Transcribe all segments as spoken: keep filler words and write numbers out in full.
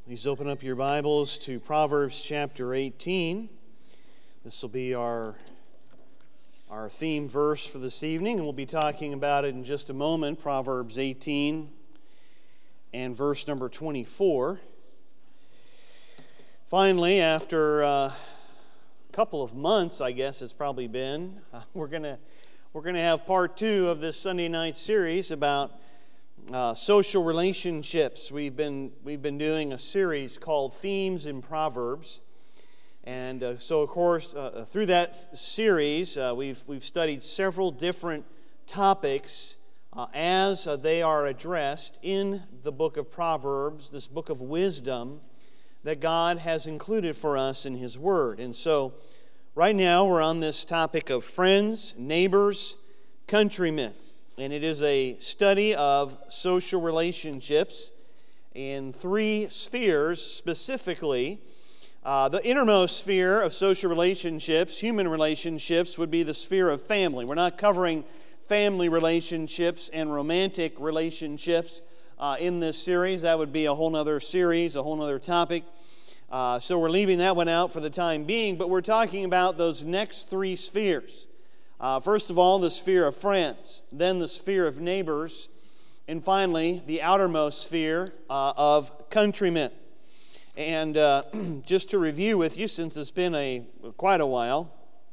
Please open up your Bibles to Proverbs chapter eighteen. This will be our, our theme verse for this evening, and we'll be talking about it in just a moment. Proverbs eighteen and verse number twenty-four. Finally, after uh, a couple of months, I guess it's probably been, uh, we're gonna we're gonna have part two of this Sunday night series about Uh, social relationships. We've been we've been doing a series called Themes in Proverbs, and uh, so of course uh, through that th- series uh, we've we've studied several different topics uh, as uh, they are addressed in the book of Proverbs, this book of wisdom that God has included for us in His Word. And so right now we're on this topic of friends, neighbors, countrymen. And it is a study of social relationships in three spheres specifically. Uh, the innermost sphere of social relationships, human relationships, would be the sphere of family. We're not covering family relationships and romantic relationships uh, in this series. That would be a whole other series, a whole other topic. Uh, so we're leaving that one out for the time being, but we're talking about those next three spheres. Uh, first of all, the sphere of friends, then the sphere of neighbors, and finally, the outermost sphere uh, of countrymen. And uh, just to review with you, since it's been a quite a while,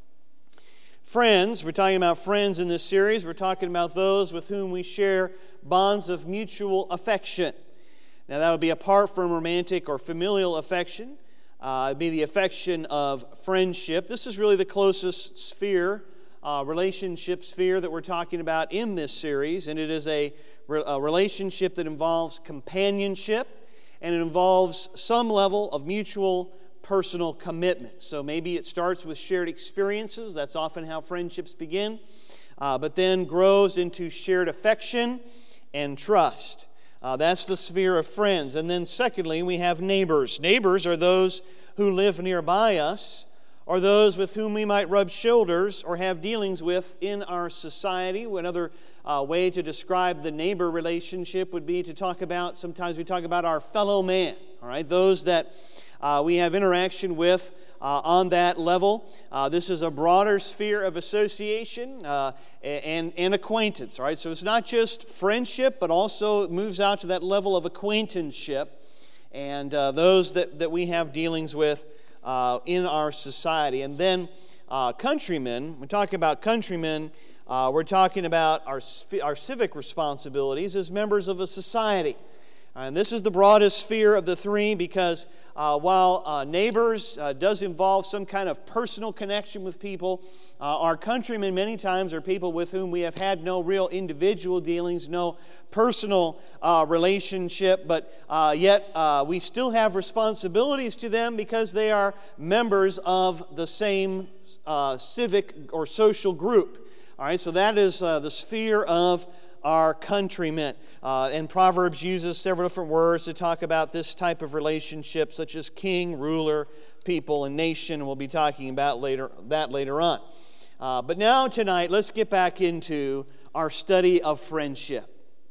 friends, we're talking about friends in this series. We're talking about those with whom we share bonds of mutual affection. Now, that would be apart from romantic or familial affection. Uh, it would be the affection of friendship. This is really the closest sphere Uh, relationship sphere that we're talking about in this series, and it is a, a relationship that involves companionship, and it involves some level of mutual personal commitment. So maybe it starts with shared experiences. That's often how friendships begin, uh, but then grows into shared affection and trust. Uh, that's the sphere of friends. And then secondly, we have neighbors. Neighbors are those who live nearby us, or those with whom we might rub shoulders or have dealings with in our society. Another uh, way to describe the neighbor relationship would be to talk about, sometimes we talk about our fellow man, all right? Those that uh, we have interaction with uh, on that level. Uh, this is a broader sphere of association uh, and, and acquaintance, all right? So it's not just friendship, but also it moves out to that level of acquaintanceship, and uh, those that, that we have dealings with Uh, in our society. And then uh, countrymen, we're talking about countrymen, uh, we're talking about our, our civic responsibilities as members of a society. And this is the broadest sphere of the three because uh, while uh, neighbors uh, does involve some kind of personal connection with people, uh, our countrymen many times are people with whom we have had no real individual dealings, no personal uh, relationship, but uh, yet uh, we still have responsibilities to them because they are members of the same uh, civic or social group. All right, so that is uh, the sphere of our countrymen. Uh, and Proverbs uses several different words to talk about this type of relationship, such as king, ruler, people, and nation. We'll be talking about later that later on. Uh, but now tonight, let's get back into our study of friendship.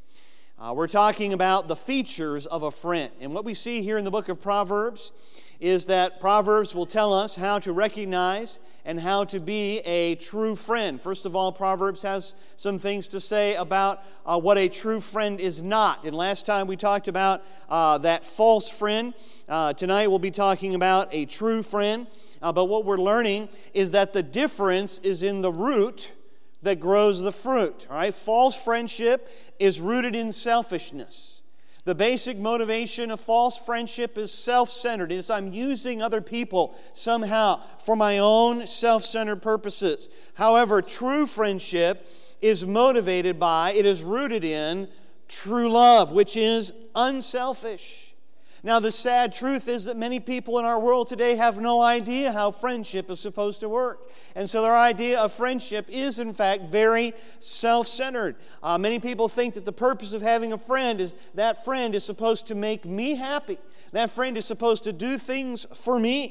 Uh, we're talking about the features of a friend. And what we see here in the book of Proverbs is that Proverbs will tell us how to recognize and how to be a true friend. First of all, Proverbs has some things to say about uh, what a true friend is not. And last time we talked about uh, that false friend. Uh, tonight we'll be talking about a true friend. Uh, but what we're learning is that the difference is in the root that grows the fruit. All right? False friendship is rooted in selfishness. The basic motivation of false friendship is self-centered. It's I'm using other people somehow for my own self-centered purposes. However, true friendship is motivated by, it is rooted in true love, which is unselfish. Now, the sad truth is that many people in our world today have no idea how friendship is supposed to work. And so their idea of friendship is, in fact, very self-centered. Uh, many people think that the purpose of having a friend is that friend is supposed to make me happy. That friend is supposed to do things for me.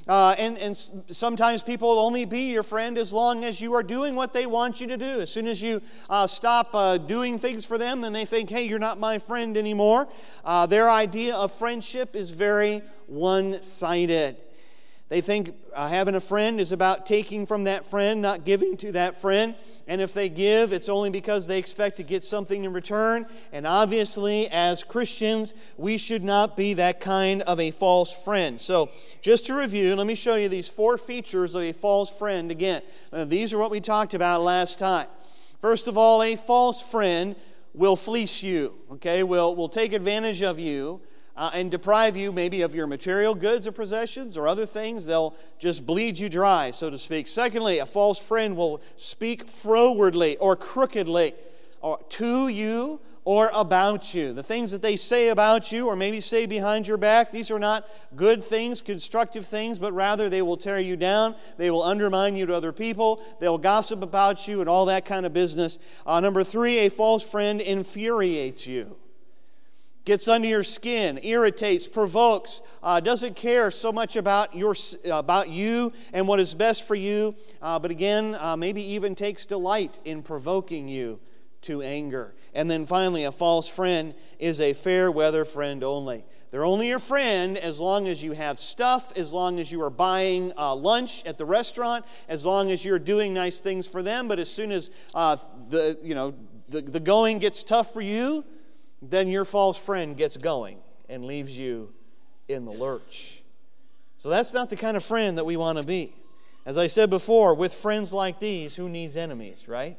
Uh, and, and sometimes people will only be your friend as long as you are doing what they want you to do. As soon as you uh, stop uh, doing things for them, then they think, hey, you're not my friend anymore. Uh, their idea of friendship is very one-sided. They think uh, having a friend is about taking from that friend, not giving to that friend. And if they give, it's only because they expect to get something in return. And obviously, as Christians, we should not be that kind of a false friend. So, just to review, let me show you these four features of a false friend again. Uh, these are what we talked about last time. First of all, a false friend will fleece you, okay? Will will take advantage of you. Uh, and deprive you maybe of your material goods or possessions or other things. They'll just bleed you dry, so to speak. Secondly, a false friend will speak frowardly or crookedly or to you or about you. The things that they say about you or maybe say behind your back, these are not good things, constructive things, but rather they will tear you down. They will undermine you to other people. They'll gossip about you and all that kind of business. Uh, number three, a false friend infuriates you. Gets under your skin, irritates, provokes, uh, doesn't care so much about your about you and what is best for you, uh, but again, uh, maybe even takes delight in provoking you to anger. And then finally, a false friend is a fair weather friend only. They're only your friend as long as you have stuff, as long as you are buying uh, lunch at the restaurant, as long as you're doing nice things for them. But as soon as uh, the you know the, the going gets tough for you, then your false friend gets going and leaves you in the lurch. So that's not the kind of friend that we want to be. As I said before, with friends like these, who needs enemies, right?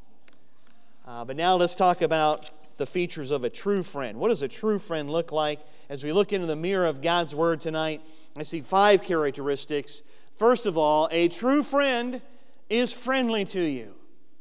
Uh, but now let's talk about the features of a true friend. What does a true friend look like? As we look into the mirror of God's Word tonight, I see five characteristics. First of all, a true friend is friendly to you.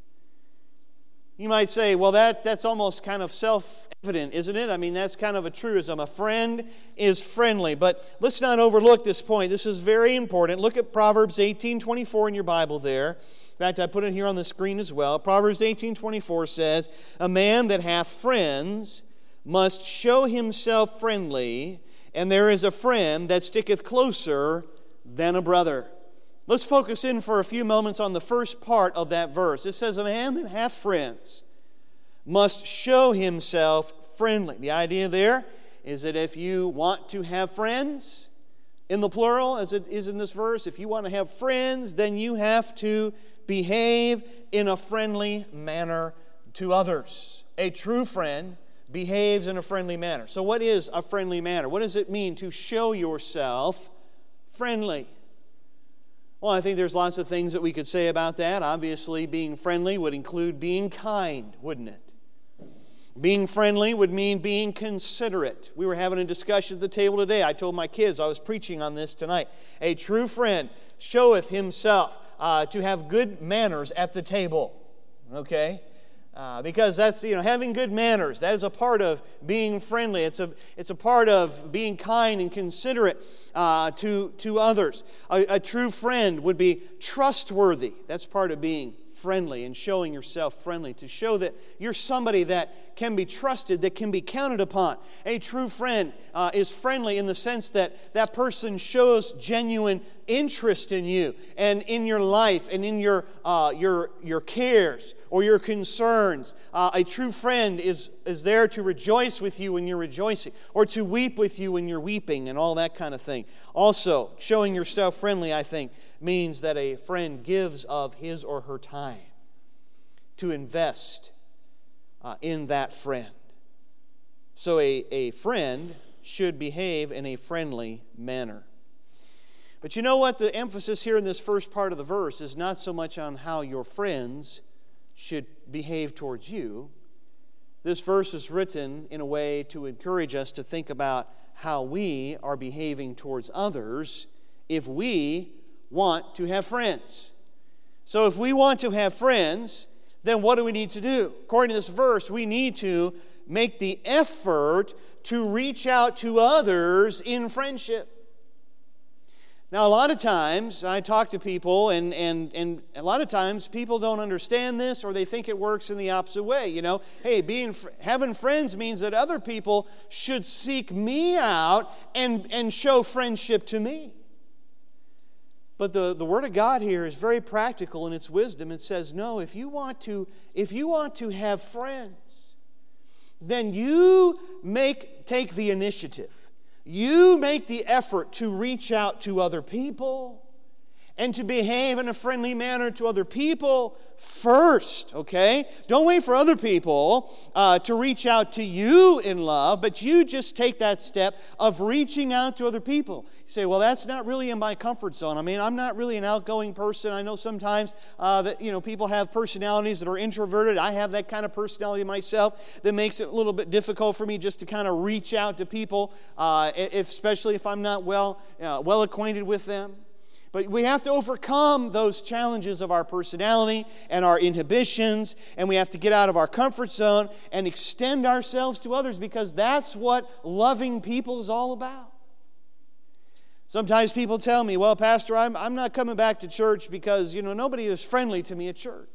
You might say, well, that, that's almost kind of self-evident, isn't it? I mean, that's kind of a truism. A friend is friendly. But let's not overlook this point. This is very important. Look at Proverbs eighteen twenty-four in your Bible there. In fact, I put it here on the screen as well. Proverbs eighteen twenty-four says, a man that hath friends must show himself friendly, and there is a friend that sticketh closer than a brother. Let's focus in for a few moments on the first part of that verse. It says, a man that hath friends must show himself friendly. The idea there is that if you want to have friends, in the plural as it is in this verse, if you want to have friends, then you have to behave in a friendly manner to others. A true friend behaves in a friendly manner. So what is a friendly manner? What does it mean to show yourself friendly? Well, I think there's lots of things that we could say about that. Obviously, being friendly would include being kind, wouldn't it? Being friendly would mean being considerate. We were having a discussion at the table today. I told my kids I was preaching on this tonight. A true friend showeth himself uh, to have good manners at the table. Okay? Uh, because that's, you know, having good manners, that is a part of being friendly. It's a, it's a part of being kind and considerate uh, to, to others. A, a true friend would be trustworthy. That's part of being friendly and showing yourself friendly, to show that you're somebody that can be trusted, that can be counted upon. A true friend uh, is friendly in the sense that that person shows genuine interest in you and in your life and in your uh, your your cares or your concerns. Uh, a true friend is is there to rejoice with you when you're rejoicing, or to weep with you when you're weeping, and all that kind of thing. Also, showing yourself friendly, I think, means that a friend gives of his or her time to invest uh, in that friend. So a, a friend should behave in a friendly manner. But you know what? The emphasis here in this first part of the verse is not so much on how your friends should behave towards you. This verse is written in a way to encourage us to think about how we are behaving towards others if we want to have friends. So if we want to have friends, then what do we need to do? According to this verse, we need to make the effort to reach out to others in friendship. Now, a lot of times, I talk to people, and, and, and a lot of times people don't understand this, or they think it works in the opposite way. You know, hey, being having friends means that other people should seek me out and, and show friendship to me. But the, the Word of God here is very practical in its wisdom. It says, no, if you want to, if you want to have friends, then you make take the initiative. You make the effort to reach out to other people and to behave in a friendly manner to other people first, okay? Don't wait for other people uh, to reach out to you in love, but you just take that step of reaching out to other people. You say, well, that's not really in my comfort zone. I mean, I'm not really an outgoing person. I know sometimes uh, that, you know, people have personalities that are introverted. I have that kind of personality myself that makes it a little bit difficult for me just to kind of reach out to people, uh, if, especially if I'm not well, uh, well acquainted with them. But we have to overcome those challenges of our personality and our inhibitions, and we have to get out of our comfort zone and extend ourselves to others, because that's what loving people is all about. Sometimes people tell me, well, Pastor, I'm, I'm not coming back to church because, you know, nobody is friendly to me at church.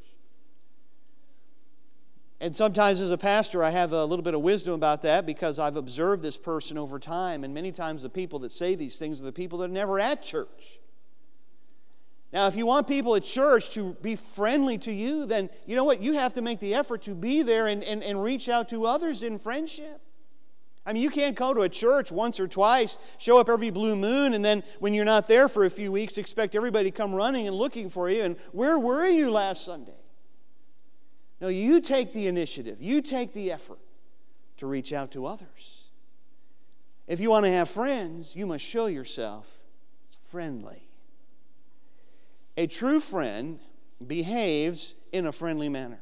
And sometimes as a pastor, I have a little bit of wisdom about that, because I've observed this person over time, and many times the people that say these things are the people that are never at church. Now, if you want people at church to be friendly to you, then you know what? You have to make the effort to be there and, and, and reach out to others in friendship. I mean, you can't go to a church once or twice, show up every blue moon, and then when you're not there for a few weeks, expect everybody to come running and looking for you. And where were you last Sunday? No, you take the initiative. You take the effort to reach out to others. If you want to have friends, you must show yourself friendly. A true friend behaves in a friendly manner.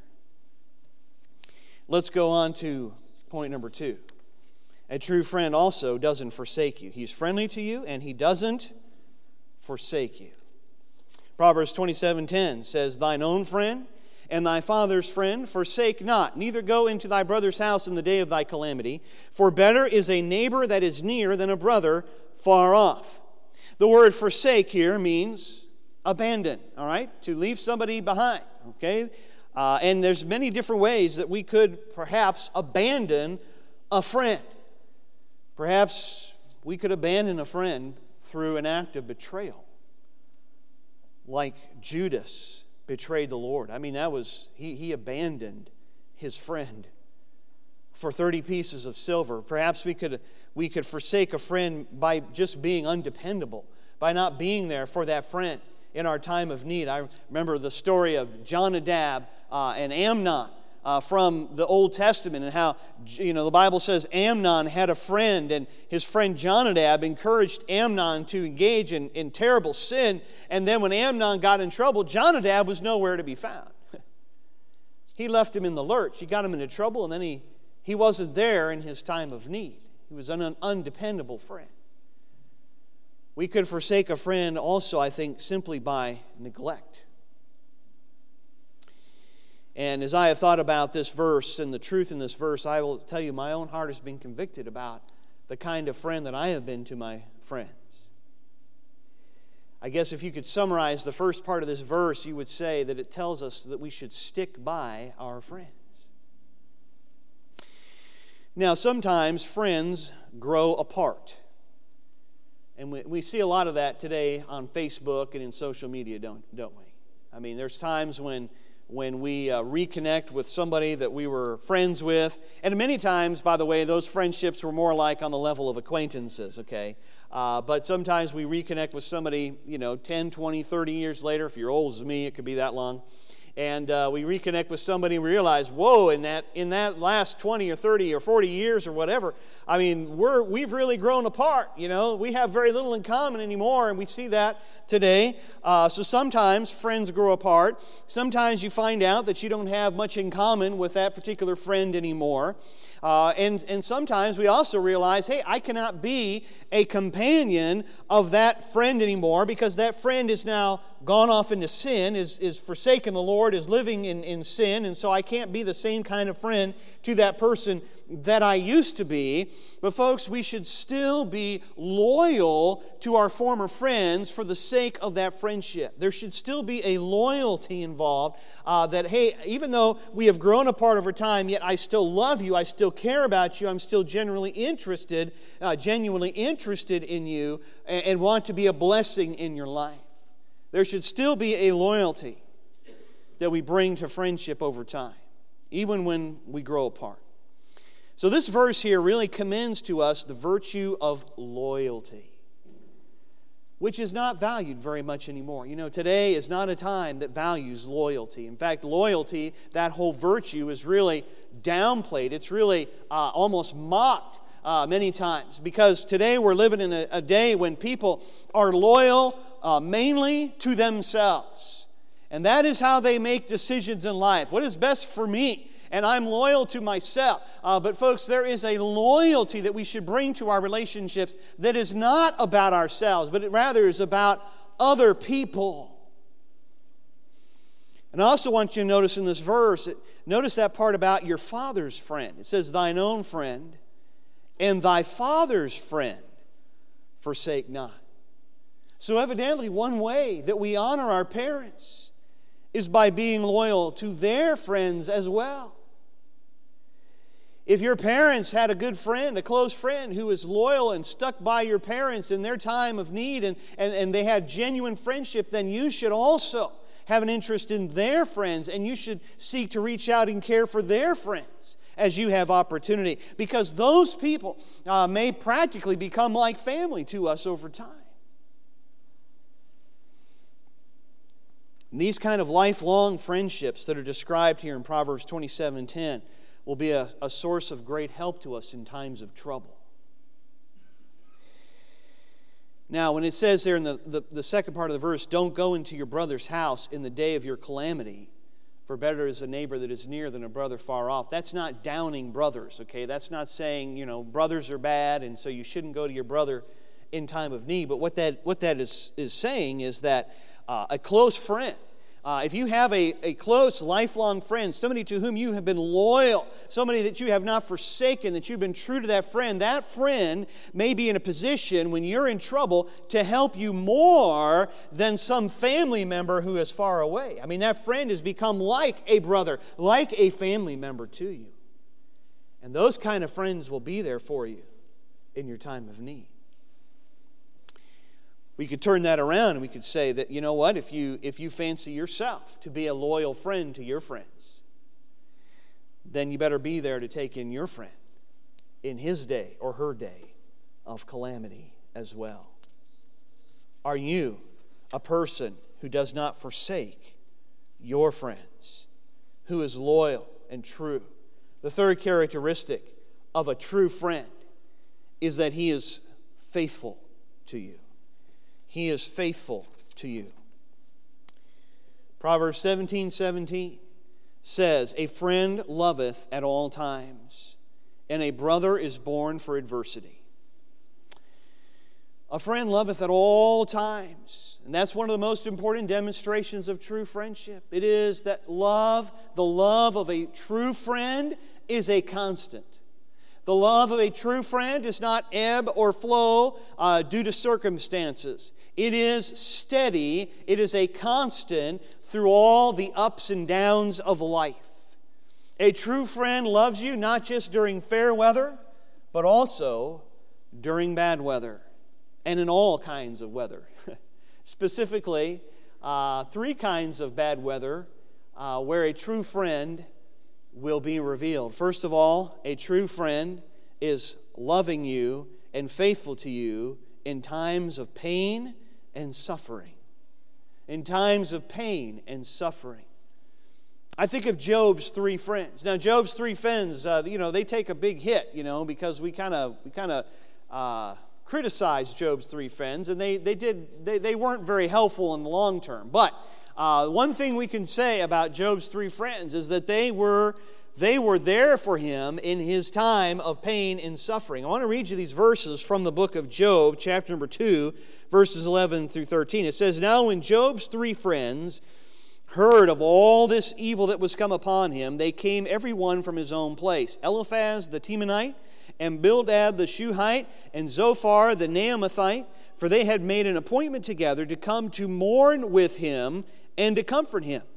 Let's go on to point number two. A true friend also doesn't forsake you. He's friendly to you, and he doesn't forsake you. Proverbs twenty-seven ten says, thine own friend and thy father's friend forsake not, neither go into thy brother's house in the day of thy calamity. For better is a neighbor that is near than a brother far off. The word forsake here means abandon, all right? To leave somebody behind, okay? Uh, and there's many different ways that we could perhaps abandon a friend. Perhaps we could abandon a friend through an act of betrayal, like Judas betrayed the Lord. I mean, that was, he, he abandoned his friend for thirty pieces of silver. Perhaps we could, we could forsake a friend by just being undependable, by not being there for that friend in our time of need. I remember the story of Jonadab uh, and Amnon uh, from the Old Testament, and how, you know, the Bible says Amnon had a friend, and his friend Jonadab encouraged Amnon to engage in, in terrible sin. And then when Amnon got in trouble, Jonadab was nowhere to be found. He left him in the lurch. He got him into trouble, and then he, he wasn't there in his time of need. He was an undependable friend. We could forsake a friend also, I think, simply by neglect. And as I have thought about this verse and the truth in this verse, I will tell you my own heart has been convicted about the kind of friend that I have been to my friends. I guess if you could summarize the first part of this verse, you would say that it tells us that we should stick by our friends. Now, sometimes friends grow apart. And we, we see a lot of that today on Facebook and in social media, don't, don't we? I mean, there's times when, when we uh, reconnect with somebody that we were friends with. And many times, by the way, those friendships were more like on the level of acquaintances, okay? Uh, but sometimes we reconnect with somebody, you know, ten, twenty, thirty years later. If you're old as me, it could be that long. And uh, we reconnect with somebody and we realize, whoa, in that in that last twenty or thirty or forty years or whatever, I mean, we're, we've really grown apart, you know. We have very little in common anymore, and we see that today. Uh, so sometimes friends grow apart. Sometimes you find out that you don't have much in common with that particular friend anymore. Uh, and, and sometimes we also realize, hey, I cannot be a companion of that friend anymore, because that friend is now gone off into sin, is, is forsaken the Lord, is living in, in sin, and so I can't be the same kind of friend to that person that I used to be. But folks, we should still be loyal to our former friends for the sake of that friendship. There should still be a loyalty involved, uh, that, hey, even though we have grown apart over time, yet I still love you, I still care about you, I'm still genuinely interested, uh, genuinely interested in you, and, and want to be a blessing in your life. there should still be a loyalty that we bring to friendship over time, even when we grow apart. So this verse here really commends to us the virtue of loyalty, which is not valued very much anymore. You know, today is not a time that values loyalty. In fact, loyalty, that whole virtue, is really downplayed. It's really uh, almost mocked uh, many times, because today we're living in a, a day when people are loyal uh, mainly to themselves. And that is how they make decisions in life. What is best for me? And I'm loyal to myself. Uh, but folks, there is a loyalty that we should bring to our relationships that is not about ourselves, but it rather is about other people. And I also want you to notice in this verse, notice that part about your father's friend. It says, thine own friend and thy father's friend forsake not. So evidently, one way that we honor our parents is by being loyal to their friends as well. If your parents had a good friend, a close friend who was loyal and stuck by your parents in their time of need, and, and, and they had genuine friendship, then you should also have an interest in their friends, and you should seek to reach out and care for their friends as you have opportunity, because those people uh, may practically become like family to us over time. And these kind of lifelong friendships that are described here in Proverbs twenty-seven ten will be a, a source of great help to us in times of trouble. Now, when it says there in the, the, the second part of the verse, don't go into your brother's house in the day of your calamity, for better is a neighbor that is near than a brother far off. That's not downing brothers, okay? That's not saying, you know, brothers are bad and so you shouldn't go to your brother in time of need. But what that, what that is, is saying is that uh, a close friend, Uh, if you have a, a close, lifelong friend, somebody to whom you have been loyal, somebody that you have not forsaken, that you've been true to that friend, that friend may be in a position when you're in trouble to help you more than some family member who is far away. I mean, that friend has become like a brother, like a family member to you. And those kind of friends will be there for you in your time of need. We could turn that around and we could say that, you know what, if you if you fancy yourself to be a loyal friend to your friends, then you better be there to take in your friend in his day or her day of calamity as well. Are you a person who does not forsake your friends, who is loyal and true? The third characteristic of a true friend is that he is faithful to you. He is faithful to you. Proverbs seventeen seventeen says, a friend loveth at all times, and a brother is born for adversity. A friend loveth at all times. And that's one of the most important demonstrations of true friendship. It is that love, the love of a true friend, is a constant. The love of a true friend does not ebb or flow uh, due to circumstances. It is steady. It is a constant through all the ups and downs of life. A true friend loves you not just during fair weather, but also during bad weather and in all kinds of weather. Specifically, uh, three kinds of bad weather uh, where a true friend will be revealed. First of all, a true friend is loving you and faithful to you in times of pain and suffering. In times of pain and suffering. I think of Job's three friends. Now, Job's three friends, uh, you know, they take a big hit, you know, because we kind of we kind of uh, criticized Job's three friends, and they they did they they weren't very helpful in the long term. But Uh, one thing we can say about Job's three friends is that they were, they were there for him in his time of pain and suffering. I want to read you these verses from the book of Job, chapter number two, verses eleven through thirteen. It says, now when Job's three friends heard of all this evil that was come upon him, they came every one from his own place. Eliphaz the Temanite, and Bildad the Shuhite, and Zophar the Naamathite, for they had made an appointment together to come to mourn with him and to comfort him.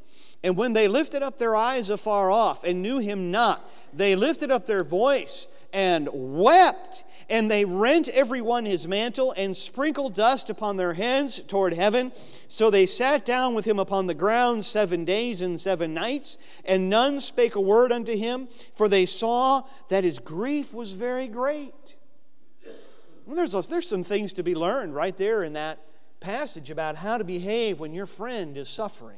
And when they lifted up their eyes afar off and knew him not, they lifted up their voice and wept. And they rent every one his mantle and sprinkled dust upon their heads toward heaven. So they sat down with him upon the ground seven days and seven nights. And none spake a word unto him, for they saw that his grief was very great. Well, there's, there's some things to be learned right there in that passage about how to behave when your friend is suffering.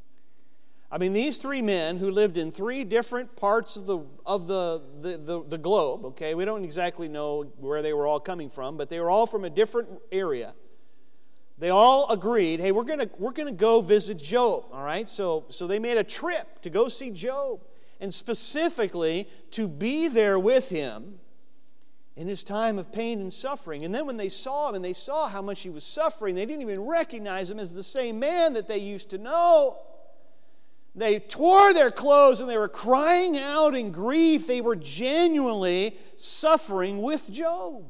I mean, these three men who lived in three different parts of the of the, the, the, the globe, okay, we don't exactly know where they were all coming from, but they were all from a different area. They all agreed, hey, we're gonna we're gonna go visit Job, all right? So so they made a trip to go see Job, and specifically to be there with him in his time of pain and suffering. And then when they saw him and they saw how much he was suffering, they didn't even recognize him as the same man that they used to know. They tore their clothes and they were crying out in grief. They were genuinely suffering with Job.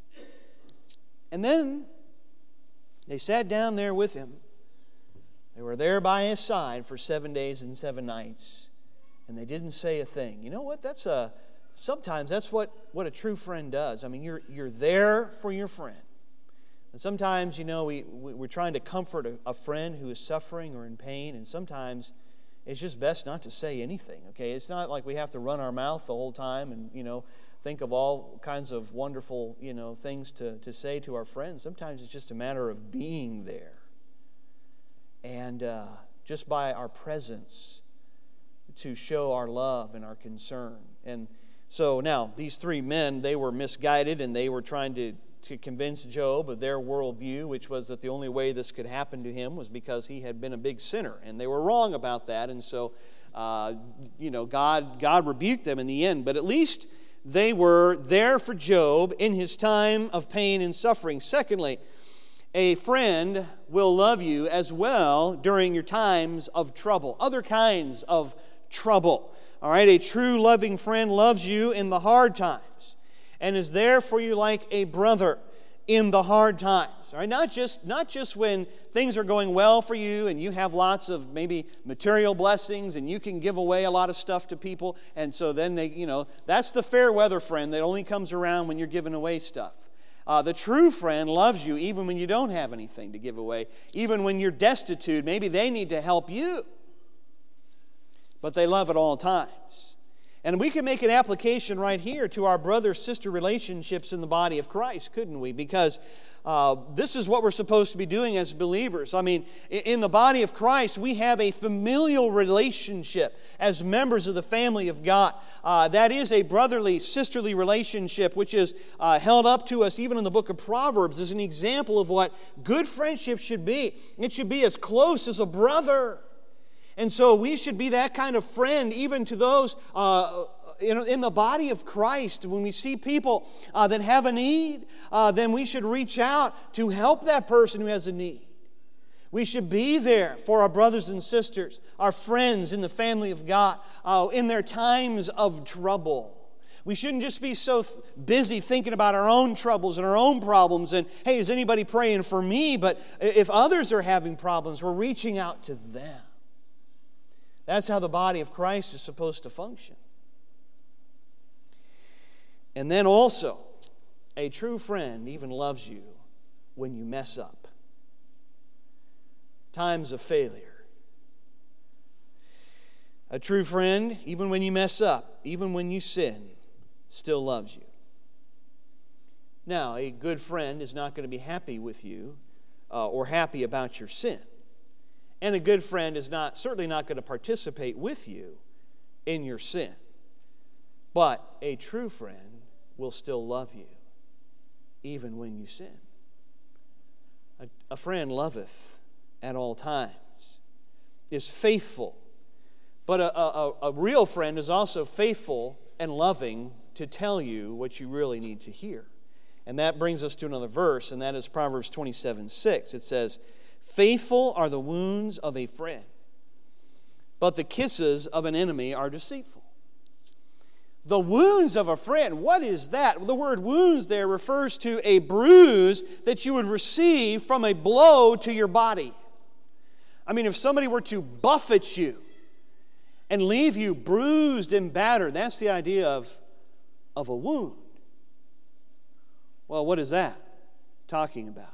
And then they sat down there with him. They were there by his side for seven days and seven nights. And they didn't say a thing. You know what? That's a sometimes that's what, what a true friend does. I mean, you're you're there for your friend. And sometimes, you know, we, we we're trying to comfort a, a friend who is suffering or in pain, and sometimes it's just best not to say anything, okay? It's not like we have to run our mouth the whole time and, you know, think of all kinds of wonderful, you know, things to, to say to our friends. Sometimes it's just a matter of being there. And uh, just by our presence to show our love and our concern. And so now, these three men, they were misguided and they were trying to to convince Job of their worldview, which was that the only way this could happen to him was because he had been a big sinner. And they were wrong about that. And so, uh, you know, God, God rebuked them in the end. But at least they were there for Job in his time of pain and suffering. Secondly, a friend will love you as well during your times of trouble, other kinds of trouble. All right, a true loving friend loves you in the hard times and is there for you like a brother in the hard times. All right, not just not just when things are going well for you and you have lots of maybe material blessings and you can give away a lot of stuff to people, and so then they, you know, that's the fair weather friend that only comes around when you're giving away stuff. Uh, the true friend loves you even when you don't have anything to give away, even when you're destitute. Maybe they need to help you, but they love at all times. And we can make an application right here to our brother-sister relationships in the body of Christ, couldn't we? Because uh, this is what we're supposed to be doing as believers. I mean, in the body of Christ, we have a familial relationship as members of the family of God. Uh, that is a brotherly, sisterly relationship, which is uh, held up to us even in the book of Proverbs as an example of what good friendship should be. It should be as close as a brother. And so we should be that kind of friend even to those uh, in, in the body of Christ. When we see people uh, that have a need, uh, then we should reach out to help that person who has a need. We should be there for our brothers and sisters, our friends in the family of God, uh, in their times of trouble. We shouldn't just be so th- busy thinking about our own troubles and our own problems and, hey, is anybody praying for me? But if others are having problems, we're reaching out to them. That's how the body of Christ is supposed to function. And then also, a true friend even loves you when you mess up. Times of failure. A true friend, even when you mess up, even when you sin, still loves you. Now, a good friend is not going to be happy with you uh, or happy about your sin. And a good friend is not certainly not going to participate with you in your sin. But a true friend will still love you, even when you sin. A, a friend loveth at all times, is faithful. But a, a, a real friend is also faithful and loving to tell you what you really need to hear. And that brings us to another verse, and that is Proverbs twenty-seven six. It says, faithful are the wounds of a friend, but the kisses of an enemy are deceitful. The wounds of a friend, what is that? The word wounds there refers to a bruise that you would receive from a blow to your body. I mean, if somebody were to buffet you, and leave you bruised and battered. That's the idea of, of a wound. Well, what is that talking about?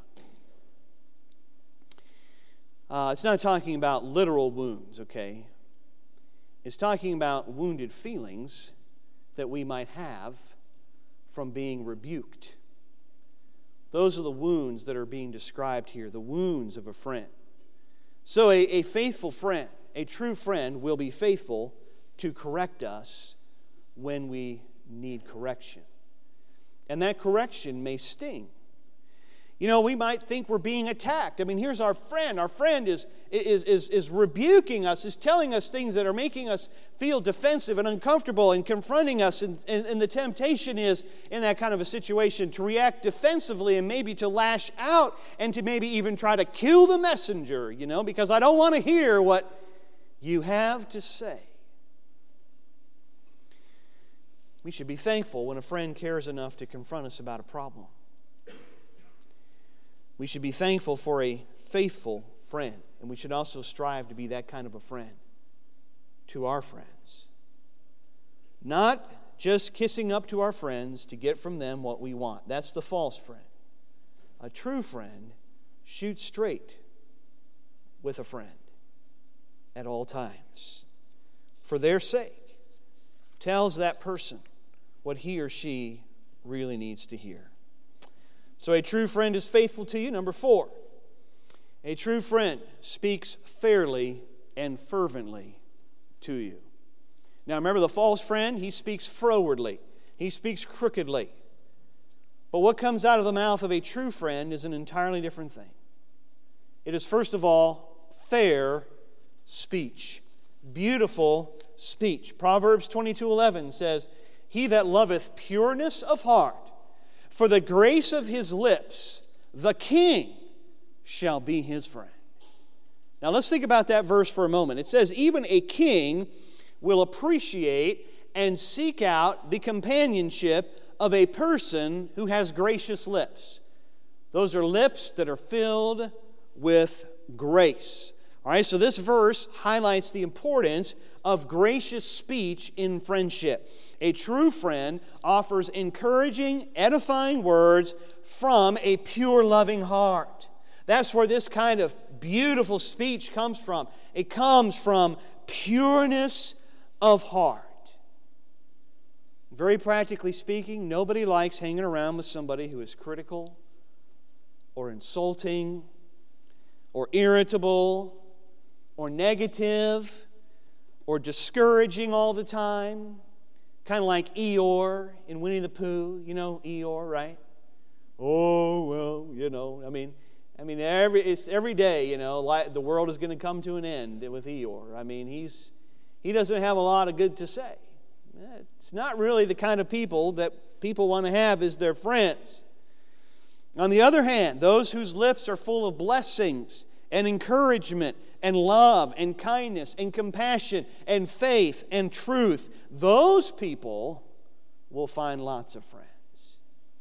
Uh, it's not talking about literal wounds, okay? It's talking about wounded feelings that we might have from being rebuked. Those are the wounds that are being described here, the wounds of a friend. So a, a faithful friend, a true friend, will be faithful to correct us when we need correction. And that correction may sting. You know, we might think we're being attacked. I mean, here's our friend. Our friend is, is, is, is rebuking us, is telling us things that are making us feel defensive and uncomfortable and confronting us. And, and, and the temptation is, in that kind of a situation, to react defensively and maybe to lash out and to maybe even try to kill the messenger, you know, because I don't want to hear what you have to say. We should be thankful when a friend cares enough to confront us about a problem. We should be thankful for a faithful friend, and we should also strive to be that kind of a friend to our friends. Not just kissing up to our friends to get from them what we want. That's the false friend. A true friend shoots straight with a friend at all times. For their sake, tells that person what he or she really needs to hear. So a true friend is faithful to you. Number four, a true friend speaks fairly and fervently to you. Now remember, the false friend, he speaks frowardly. He speaks crookedly. But what comes out of the mouth of a true friend is an entirely different thing. It is, first of all, fair speech. Beautiful speech. Proverbs twenty-two eleven says, "He that loveth pureness of heart, for the grace of his lips, the king shall be his friend." Now let's think about that verse for a moment. It says, even a king will appreciate and seek out the companionship of a person who has gracious lips. Those are lips that are filled with grace. All right, so this verse highlights the importance of gracious speech in friendship. A true friend offers encouraging, edifying words from a pure, loving heart. That's where this kind of beautiful speech comes from. It comes from pureness of heart. Very practically speaking, nobody likes hanging around with somebody who is critical or insulting or irritable or negative or discouraging all the time. Kind of like Eeyore in Winnie the Pooh. You know Eeyore, right? Oh, well, you know, I mean, I mean, every it's every day, you know, like the world is going to come to an end with Eeyore. I mean, he's he doesn't have a lot of good to say. It's not really the kind of people that people want to have as their friends. On the other hand, those whose lips are full of blessings and encouragement and love and kindness and compassion and faith and truth, those people will find lots of friends.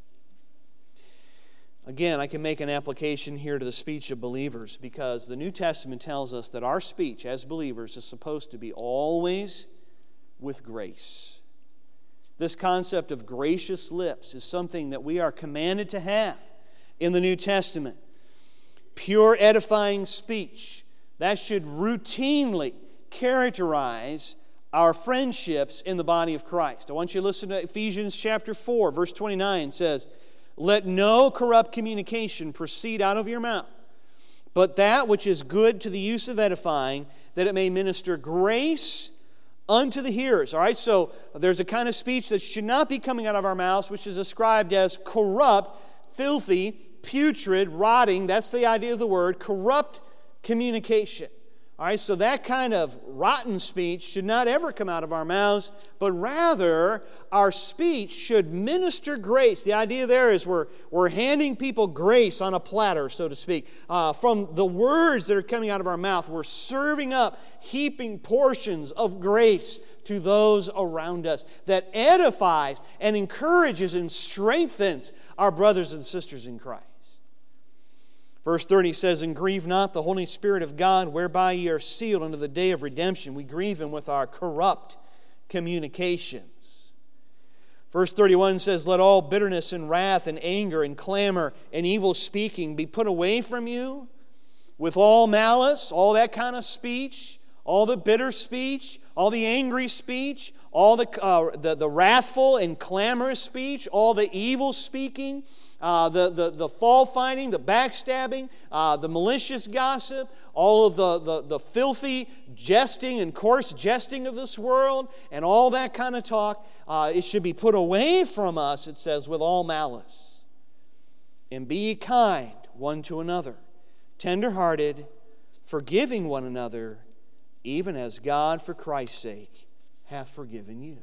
Again, I can make an application here to the speech of believers, because the New Testament tells us that our speech as believers is supposed to be always with grace. This concept of gracious lips is something that we are commanded to have in the New Testament. Pure, edifying speech, that should routinely characterize our friendships in the body of Christ. I want you to listen to Ephesians chapter four, verse twenty-nine. It says, "Let no corrupt communication proceed out of your mouth, but that which is good to the use of edifying, that it may minister grace unto the hearers." All right, so there's a kind of speech that should not be coming out of our mouths, which is described as corrupt, filthy, putrid, rotting. That's the idea of the word, corrupt communication. All right, so that kind of rotten speech should not ever come out of our mouths, but rather our speech should minister grace. The idea there is we're, we're handing people grace on a platter, so to speak. Uh, from the words that are coming out of our mouth, we're serving up heaping portions of grace to those around us that edifies and encourages and strengthens our brothers and sisters in Christ. Verse thirty says, "And grieve not the Holy Spirit of God, whereby ye are sealed unto the day of redemption." We grieve Him with our corrupt communications. Verse thirty-one says, "Let all bitterness and wrath and anger and clamor and evil speaking be put away from you, with all malice," all that kind of speech, all the bitter speech, all the angry speech, all the, uh, the, the wrathful and clamorous speech, all the evil speaking, uh, the, the, the fault-finding, the backstabbing, uh, the malicious gossip, all of the, the, the filthy jesting and coarse jesting of this world, and all that kind of talk. Uh, it should be put away from us, it says, with all malice. "And be ye kind one to another, tender-hearted, forgiving one another, even as God for Christ's sake hath forgiven you."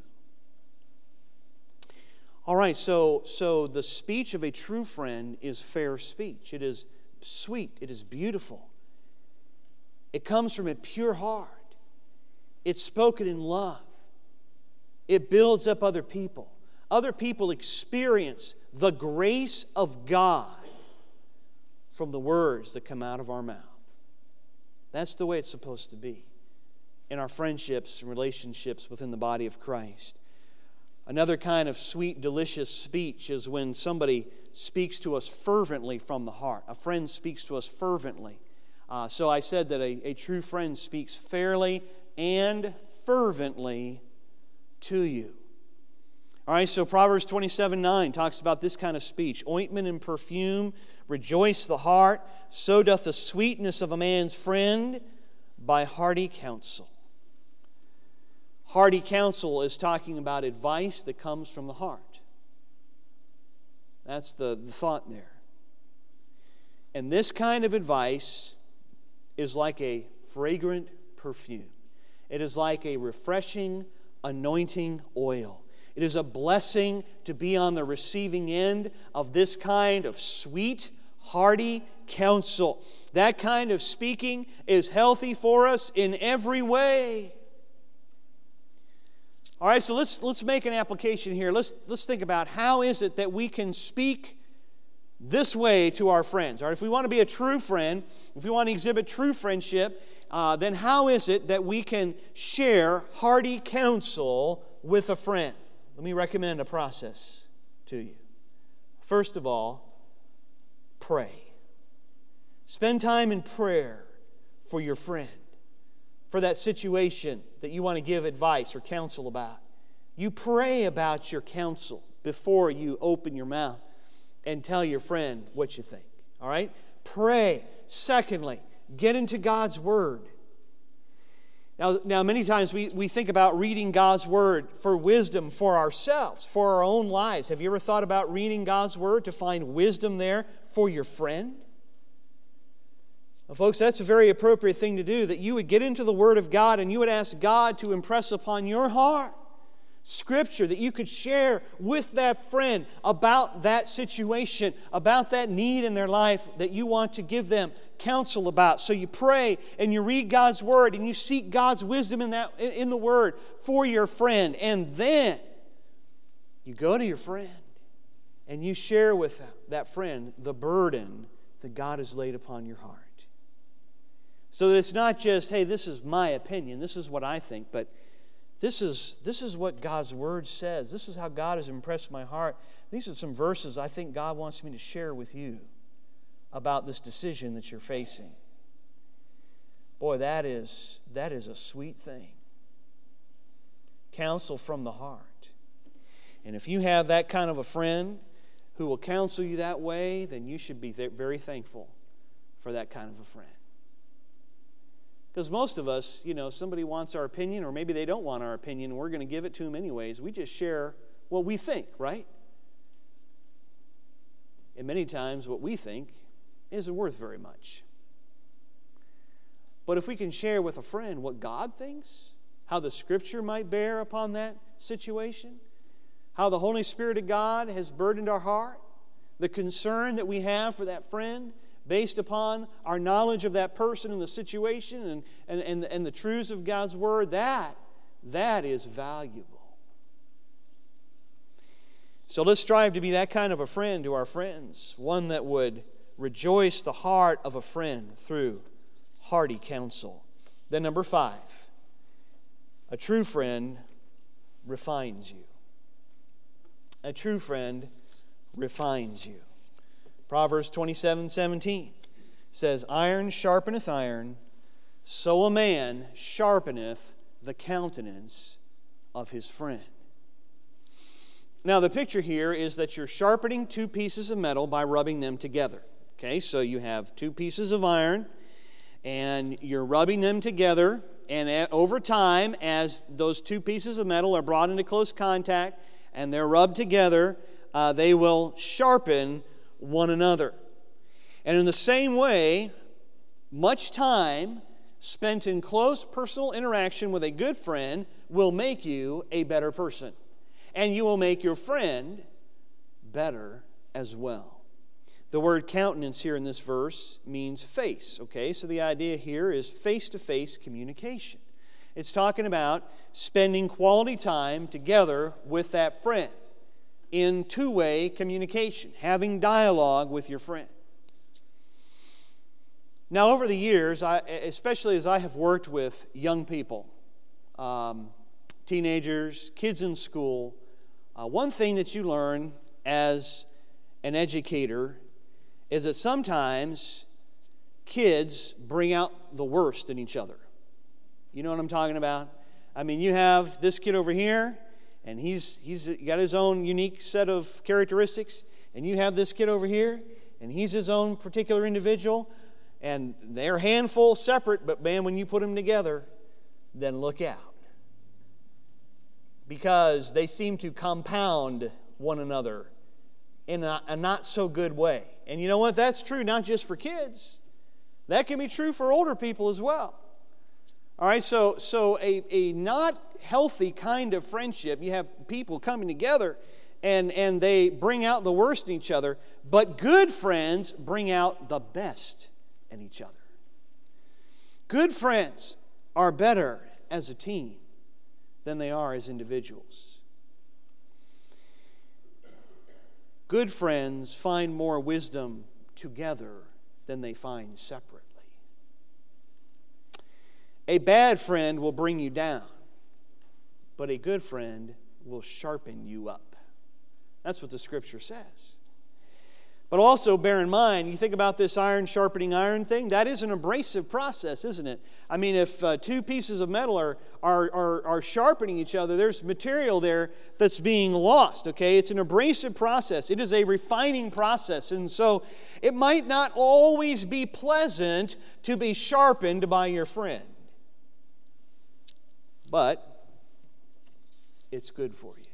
All right, so, so the speech of a true friend is fair speech. It is sweet. It is beautiful. It comes from a pure heart. It's spoken in love. It builds up other people. Other people experience the grace of God from the words that come out of our mouth. That's the way it's supposed to be in our friendships and relationships within the body of Christ. Another kind of sweet, delicious speech is when somebody speaks to us fervently from the heart. A friend speaks to us fervently. Uh, so I said that a, a true friend speaks fairly and fervently to you. All right, so Proverbs twenty-seven nine talks about this kind of speech. "Ointment and perfume rejoice the heart, so doth the sweetness of a man's friend by hearty counsel." Hearty counsel is talking about advice that comes from the heart. That's the, the thought there. And this kind of advice is like a fragrant perfume. It is like a refreshing anointing oil. It is a blessing to be on the receiving end of this kind of sweet, hearty counsel. That kind of speaking is healthy for us in every way. All right, so let's let's make an application here. Let's let's think about how is it that we can speak this way to our friends. All right, if we want to be a true friend, if we want to exhibit true friendship, uh, then how is it that we can share hearty counsel with a friend? Let me recommend a process to you. First of all, pray. Spend time in prayer for your friend, for that situation that you want to give advice or counsel about. You pray about your counsel before you open your mouth and tell your friend what you think. All right? Pray. Secondly, get into God's Word. Now, now many times we, we think about reading God's Word for wisdom for ourselves, for our own lives. Have you ever thought about reading God's Word to find wisdom there for your friend? Well, folks, that's a very appropriate thing to do, that you would get into the Word of God and you would ask God to impress upon your heart Scripture that you could share with that friend about that situation, about that need in their life that you want to give them counsel about. So you pray and you read God's Word and you seek God's wisdom in that in the Word for your friend. And then you go to your friend and you share with that friend the burden that God has laid upon your heart. So that it's not just, hey, this is my opinion, this is what I think, but This is, this is what God's Word says. This is how God has impressed my heart. These are some verses I think God wants me to share with you about this decision that you're facing. Boy, that is, that is a sweet thing. Counsel from the heart. And if you have that kind of a friend who will counsel you that way, then you should be very thankful for that kind of a friend. Because most of us, you know, somebody wants our opinion, or maybe they don't want our opinion, and we're going to give it to them anyways. We just share what we think, right? And many times what we think isn't worth very much. But if we can share with a friend what God thinks, how the Scripture might bear upon that situation, how the Holy Spirit of God has burdened our heart, the concern that we have for that friend, based upon our knowledge of that person and the situation and, and, and, and the truths of God's Word, that, that is valuable. So let's strive to be that kind of a friend to our friends, one that would rejoice the heart of a friend through hearty counsel. Then number five, a true friend refines you. A true friend refines you. Proverbs twenty-seven seventeen says, iron sharpeneth iron, so a man sharpeneth the countenance of his friend. Now the picture here is that you're sharpening two pieces of metal by rubbing them together. Okay, so you have two pieces of iron, and you're rubbing them together, and over time, as those two pieces of metal are brought into close contact, and they're rubbed together, uh, they will sharpen one another. And in the same way, much time spent in close personal interaction with a good friend will make you a better person. And you will make your friend better as well. The word countenance here in this verse means face, okay? So the idea here is face-to-face communication. It's talking about spending quality time together with that friend in two-way communication, having dialogue with your friend. Now, over the years, I, especially as I have worked with young people, um, teenagers, kids in school, uh, one thing that you learn as an educator is that sometimes kids bring out the worst in each other. You know what I'm talking about? I mean, you have this kid over here, and he's he's got his own unique set of characteristics, and you have this kid over here, and he's his own particular individual, and they're a handful separate, but man, when you put them together, then look out. Because they seem to compound one another in a, a not so good way. And you know what? That's true not just for kids. That can be true for older people as well. All right, so, so a, a not healthy kind of friendship, you have people coming together and, and they bring out the worst in each other, but good friends bring out the best in each other. Good friends are better as a team than they are as individuals. Good friends find more wisdom together than they find separately. A bad friend will bring you down, but a good friend will sharpen you up. That's what the Scripture says. But also bear in mind, you think about this iron sharpening iron thing, that is an abrasive process, isn't it? I mean, if uh, two pieces of metal are, are, are, are sharpening each other, there's material there that's being lost, okay? It's an abrasive process. It is a refining process. And so it might not always be pleasant to be sharpened by your friend. But it's good for you.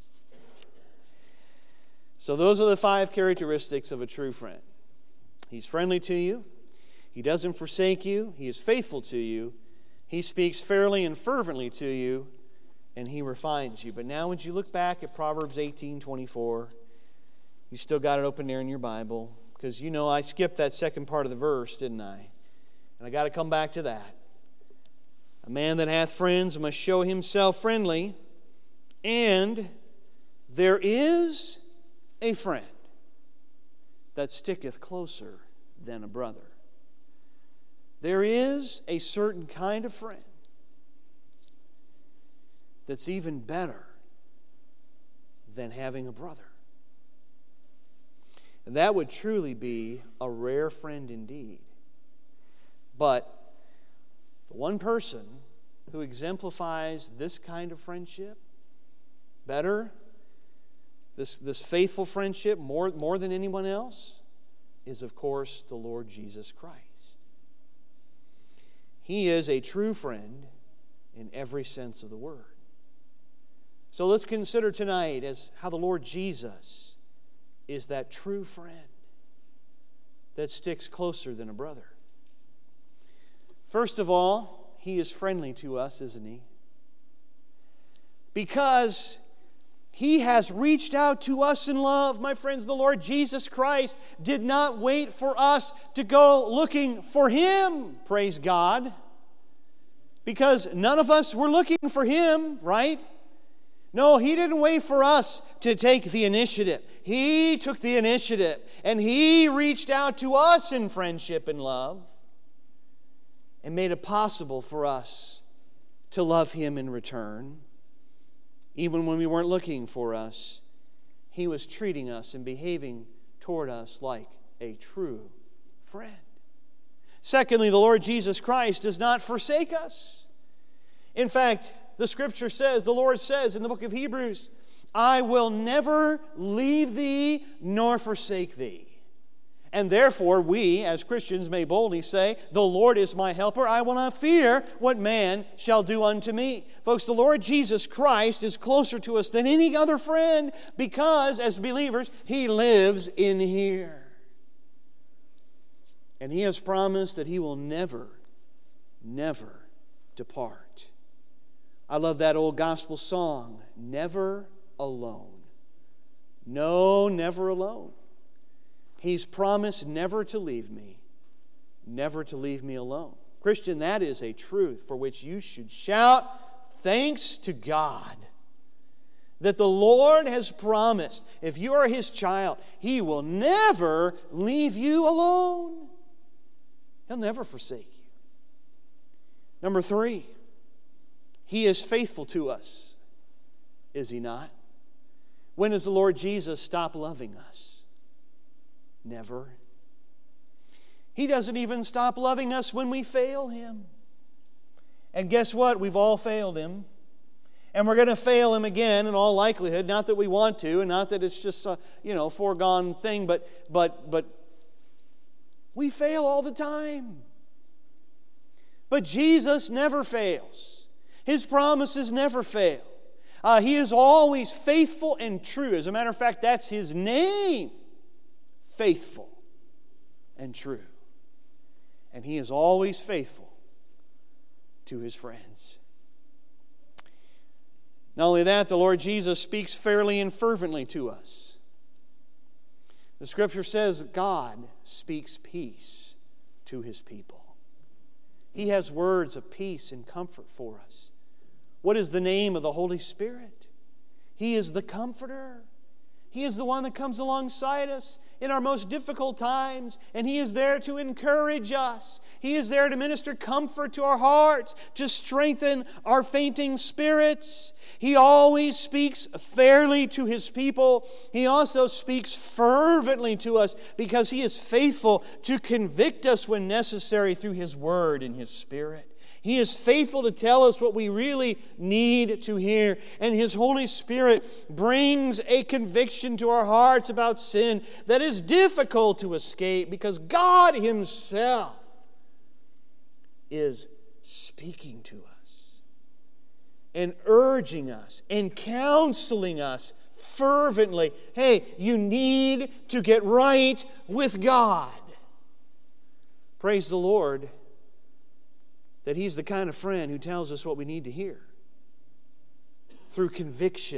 So those are the five characteristics of a true friend. He's friendly to you. He doesn't forsake you. He is faithful to you. He speaks fairly and fervently to you. And he refines you. But now would you look back at Proverbs eighteen twenty-four? You still got it open there in your Bible. Because you know I skipped that second part of the verse, didn't I? And I got to come back to that. A man that hath friends must show himself friendly. And there is a friend that sticketh closer than a brother. There is a certain kind of friend that's even better than having a brother. And that would truly be a rare friend indeed. But the one person who exemplifies this kind of friendship better, This, this faithful friendship, more, more than anyone else, is, of course, the Lord Jesus Christ. He is a true friend in every sense of the word. So let's consider tonight as how the Lord Jesus is that true friend that sticks closer than a brother. First of all, He is friendly to us, isn't He? Because He has reached out to us in love. My friends, the Lord Jesus Christ did not wait for us to go looking for Him, praise God. Because none of us were looking for Him, right? No, He didn't wait for us to take the initiative. He took the initiative, and He reached out to us in friendship and love and made it possible for us to love Him in return. Even when we weren't looking for us, He was treating us and behaving toward us like a true friend. Secondly, the Lord Jesus Christ does not forsake us. In fact, the Scripture says, the Lord says in the book of Hebrews, I will never leave thee nor forsake thee. And therefore we, as Christians, may boldly say, the Lord is my helper. I will not fear what man shall do unto me. Folks, the Lord Jesus Christ is closer to us than any other friend because, as believers, He lives in here. And He has promised that He will never, never depart. I love that old gospel song, Never Alone. No, never alone. He's promised never to leave me, never to leave me alone. Christian, that is a truth for which you should shout, thanks to God, that the Lord has promised, if you are His child, He will never leave you alone. He'll never forsake you. Number three, He is faithful to us, is He not? When does the Lord Jesus stop loving us? Never. He doesn't even stop loving us when we fail Him. And guess what? We've all failed Him. And we're going to fail Him again in all likelihood. Not that we want to, and not that it's just a you know foregone thing, but but but we fail all the time. But Jesus never fails. His promises never fail. Uh, he is always faithful and true. As a matter of fact, that's His name. Faithful and true. And He is always faithful to His friends. Not only that, the Lord Jesus speaks fairly and fervently to us. The Scripture says God speaks peace to His people. He has words of peace and comfort for us. What is the name of the Holy Spirit? He is the Comforter. He is the one that comes alongside us in our most difficult times, and He is there to encourage us. He is there to minister comfort to our hearts, to strengthen our fainting spirits. He always speaks fairly to His people. He also speaks fervently to us because He is faithful to convict us when necessary through His Word and His Spirit. He is faithful to tell us what we really need to hear. And His Holy Spirit brings a conviction to our hearts about sin that is difficult to escape because God Himself is speaking to us and urging us and counseling us fervently. Hey, you need to get right with God. Praise the Lord that He's the kind of friend who tells us what we need to hear through conviction.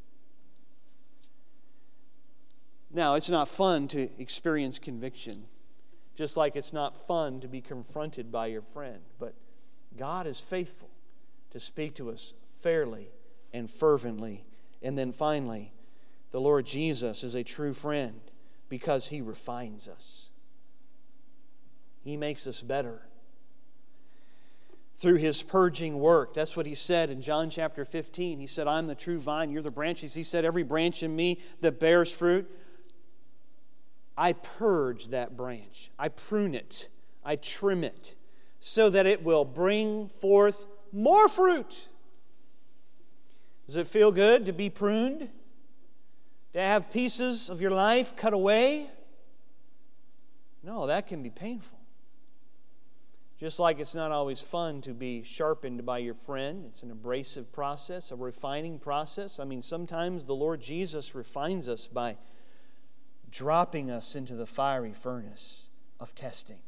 Now, it's not fun to experience conviction, just like it's not fun to be confronted by your friend. But God is faithful to speak to us fairly and fervently. And then finally, the Lord Jesus is a true friend because He refines us. He makes us better through His purging work. That's what He said in John chapter fifteen. He said, I'm the true vine, you're the branches. He said, every branch in me that bears fruit, I purge that branch. I prune it. I trim it so that it will bring forth more fruit. Does it feel good to be pruned? To have pieces of your life cut away? No, that can be painful. Just like it's not always fun to be sharpened by your friend. It's an abrasive process, a refining process. I mean, sometimes the Lord Jesus refines us by dropping us into the fiery furnace of testing.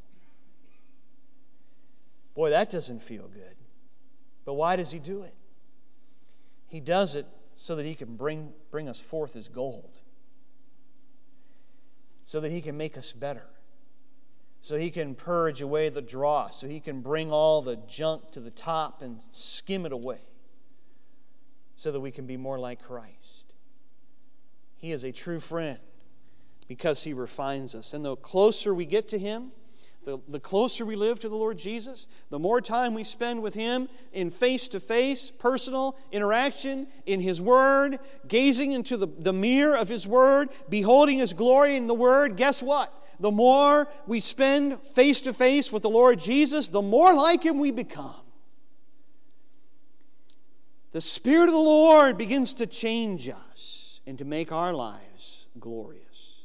Boy, that doesn't feel good. But why does He do it? He does it so that He can bring, bring us forth as gold. So that He can make us better. So He can purge away the dross. So He can bring all the junk to the top and skim it away. so that we can be more like Christ. He is a true friend because He refines us. And the closer we get to Him, the, the closer we live to the Lord Jesus, the more time we spend with Him in face-to-face, personal interaction, in His Word, gazing into the, the mirror of His Word, beholding His glory in the Word, guess what? The more we spend face-to-face with the Lord Jesus, the more like Him we become. The Spirit of the Lord begins to change us and to make our lives glorious.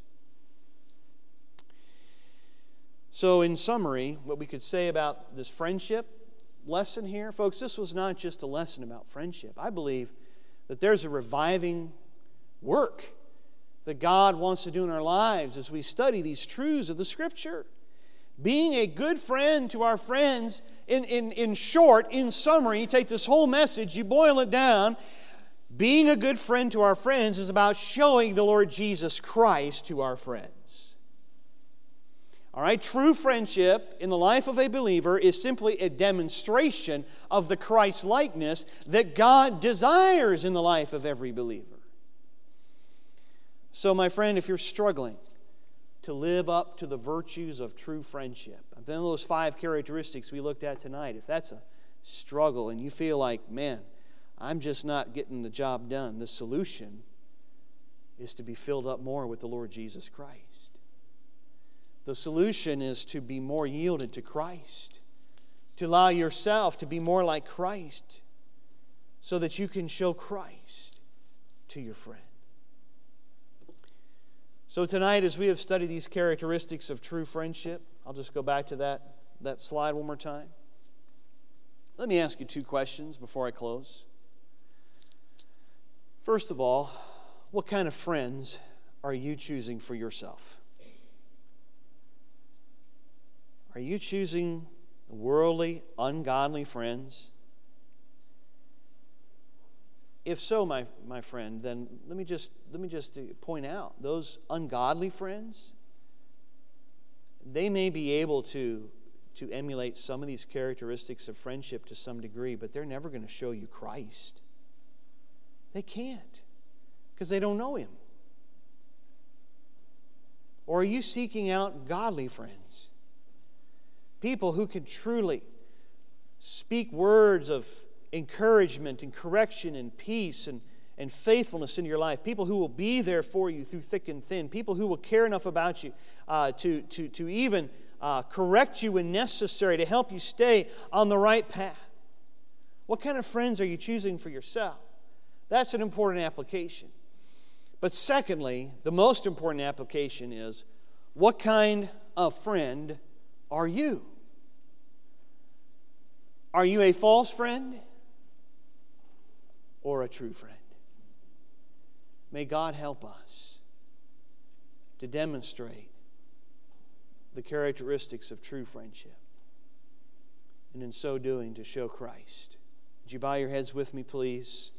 So in summary, what we could say about this friendship lesson here, folks, this was not just a lesson about friendship. I believe that there's a reviving work that God wants to do in our lives as we study these truths of the Scripture. Being a good friend to our friends, in, in, in short, in summary, you take this whole message, you boil it down, being a good friend to our friends is about showing the Lord Jesus Christ to our friends. All right, true friendship in the life of a believer is simply a demonstration of the Christ-likeness that God desires in the life of every believer. So, my friend, if you're struggling to live up to the virtues of true friendship, then those five characteristics we looked at tonight, if that's a struggle and you feel like, man, I'm just not getting the job done, the solution is to be filled up more with the Lord Jesus Christ. The solution is to be more yielded to Christ, to allow yourself to be more like Christ so that you can show Christ to your friend. So tonight, as we have studied these characteristics of true friendship, I'll just go back to that, that slide one more time. Let me ask you two questions before I close. First of all, what kind of friends are you choosing for yourself? Are you choosing worldly, ungodly friends? If so, my, my friend, then let me just let me just point out, those ungodly friends, they may be able to, to emulate some of these characteristics of friendship to some degree, but they're never going to show you Christ. They can't, because they don't know Him. Or are you seeking out godly friends? People who can truly speak words of encouragement and correction and peace and, and faithfulness in your life. People who will be there for you through thick and thin. People who will care enough about you uh, to, to, to even uh, correct you when necessary, to help you stay on the right path. What kind of friends are you choosing for yourself? That's an important application. But secondly, the most important application is, what kind of friend are you? Are you a false friend or a true friend? May God help us to demonstrate the characteristics of true friendship, and in so doing to show Christ. Would you bow your heads with me, please?